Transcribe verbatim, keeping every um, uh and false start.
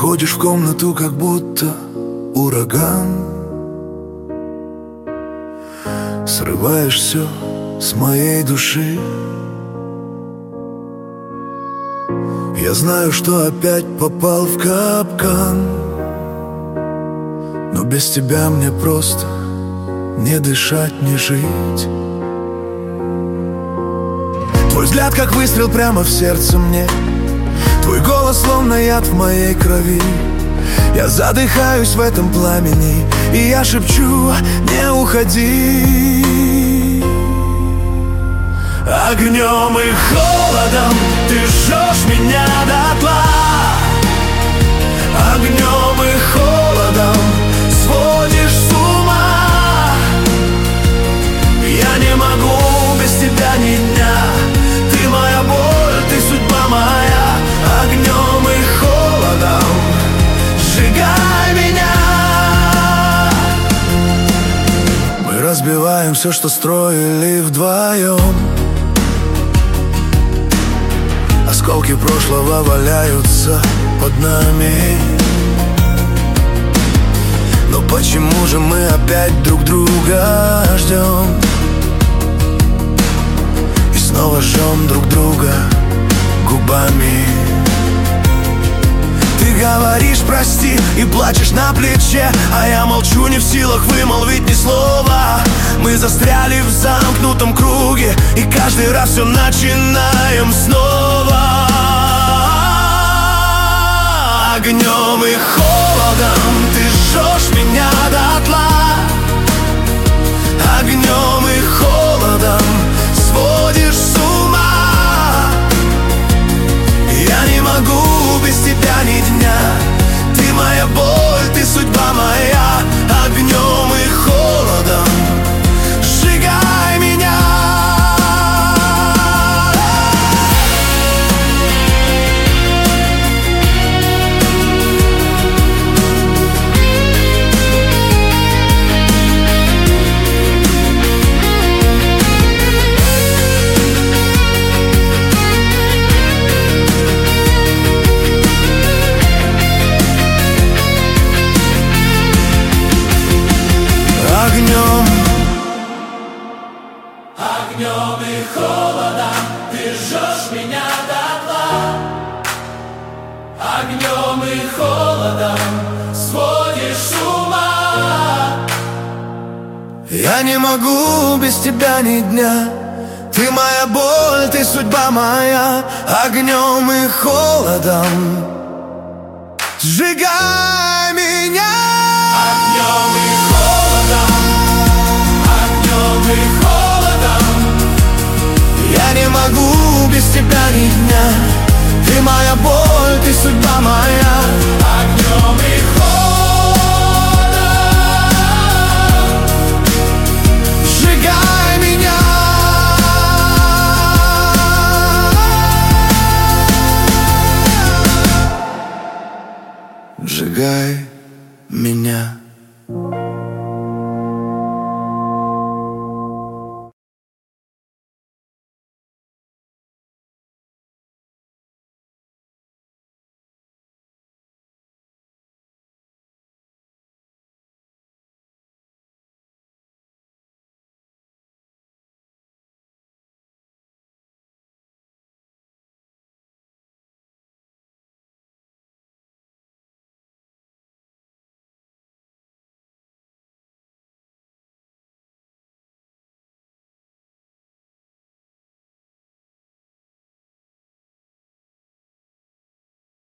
Входишь в комнату, как будто ураган. Срываешь все с моей души. Я знаю, что опять попал в капкан, но без тебя мне просто не дышать, не жить. Твой взгляд, как выстрел прямо в сердце мне. Твой голос, словно яд в моей крови. Я задыхаюсь в этом пламени, и я шепчу: не уходи. Огнем и холодом ты жжешь меня дотла. Огнем и холодом сводишь с ума. Я не могу без тебя ни дня. Ты моя боль, ты судьба моя. Огнем и холодом сжигай меня. Мы разбиваем все, что строили вдвоем. Осколки прошлого валяются под нами. Но почему же мы опять друг друга ждем? И снова жжем друг друга губами. Ты говоришь прости и плачешь на плече, а я молчу, не в силах вымолвить ни слова. Мы застряли в замкнутом круге, и каждый раз все начинаем снова. Огнем и холодом ты жжешь меня дотла. Огнем и холодом сводишь с ума. Я не могу без тебя ни дня. Ты моя боль, ты судьба моя. Огнем и холодом сжигай меня. Огнем, огнем и холодом ты жжешь меня дотла. Огнем и холодом сводишь с ума. Я не могу без тебя ни дня. Ты моя боль, ты судьба моя. Огнем и холодом сжигай меня. Огнем и огнем и холодом я не могу без тебя ни дня. Ты моя боль, ты судьба моя. Огнем и холодом сжигай меня. Сжигай меня.